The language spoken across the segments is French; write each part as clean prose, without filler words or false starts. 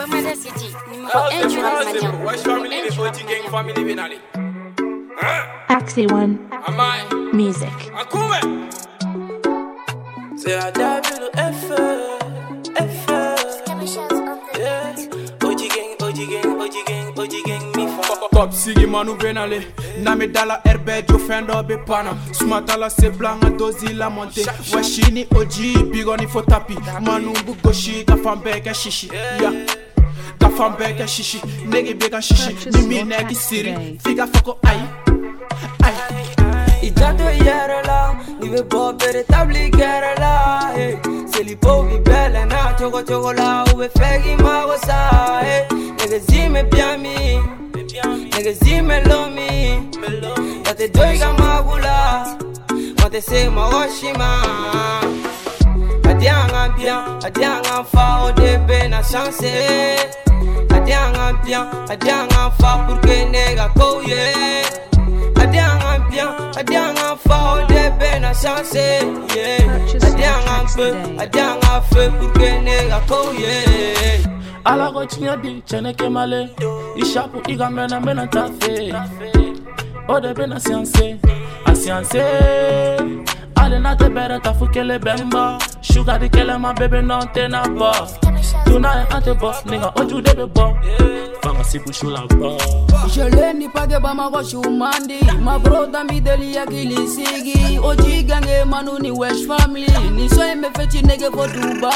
Commander City, numéro 1 du rap mania. Wesh family, les OG gang family binali. Axie One Music. Akoume. C'est la WF. OG gang, mi fa. Pop sigi manu benale. Name dala herbe jo fendo be pana. Sumatala se blanga dozi la monte. Weshini OG bigoni fo tapi. Manu bugoshi ka fambe ka shishi. Yeah. Ka fambe ka shishi. Negi be ka shishi. Mimi negi siri. Figa foko ay. Ijato yere la, nive bo per tabli kere la. Se li povi belle na choco la, ube fegi ma gosa. Nege zime piami, nege zime lomi. Date doiga magula, mate se ma oshima. Adianga bien, adianga fa o debe na chance. Adianga bien, adianga fa pour que nega kouye. Adianga fa o debe na chance, yeah. Adianga feu pour que nega kouye. Ala go chinya di chene ke male. Ishapu iga mena mena tafe. O debe na science, a science. Ale na te bere ta fukele bemba. Sugar di kele ma bebe non te na bo. Tonight ante bo, nigga oju debe bo. Fanga si pushu la bo. Je l'ai ni pas de bama rochu mandi. Ma bro dambi deli ya gili sigi. Oji gange manu ni wesh family. Ni so me feti nege for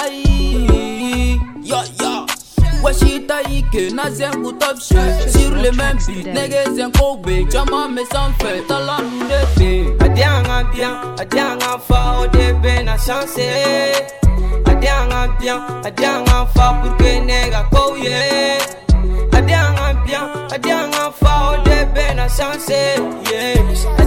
Dubai. Ya. Washita ike na zengu top shit. Sur le même beat, nege zen kobe. Chama me sans fait, talent nous défait. Adianga bien, adianga fa o debe na chance. Adianga bien, adianga fa pour que nega kouye. Adianga bien, adianga fa o debe na chance, yeah.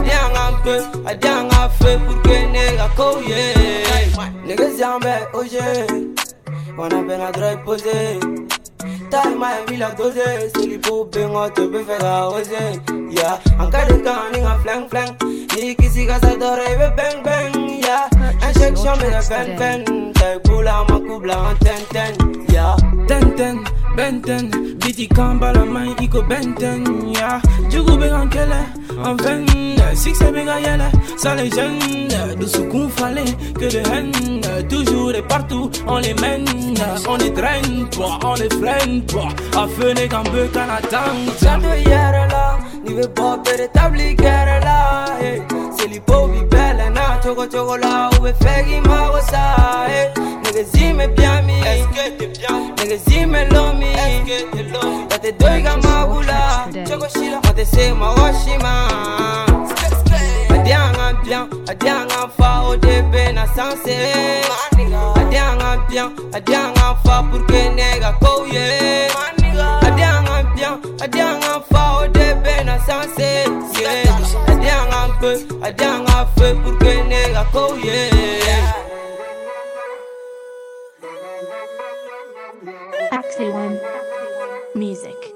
Adianga feu pour que nega kouye. Nega zambe oje, wana bena dry pose. Taille ma villa dose, c'est li po bengo te be fera ose. Yeah, en cas de temps ni nga flang. Ni kisi ka sa dore be bang, yeah. Injection me de fen. Tay bula ma kubla en ten, yeah. Ten, benten, biti kamba la main iko benten, ya. Jugu be en kele, en ven, six be ga yele, ça légende, de ce qu'on fallait que de haine, toujours et partout, on les mène, on les traîne, toi, on les freine, toi, à fene gambe kanatang. Jato yere la, ni ve bo per tabli kere la, se li po bi belle na choco la, ube fegi ma gosa, nege zime piami, nege zime lomi, date doiga magula, mate se ma oshima. Adianga bien, adianga fa o debe na sanse. Adianga bien, adianga fa pour que nega kouye. Adianga bien, adianga fa o debe na sanse, yeah. Adianga feu pour que nega kouye. Axie One Music.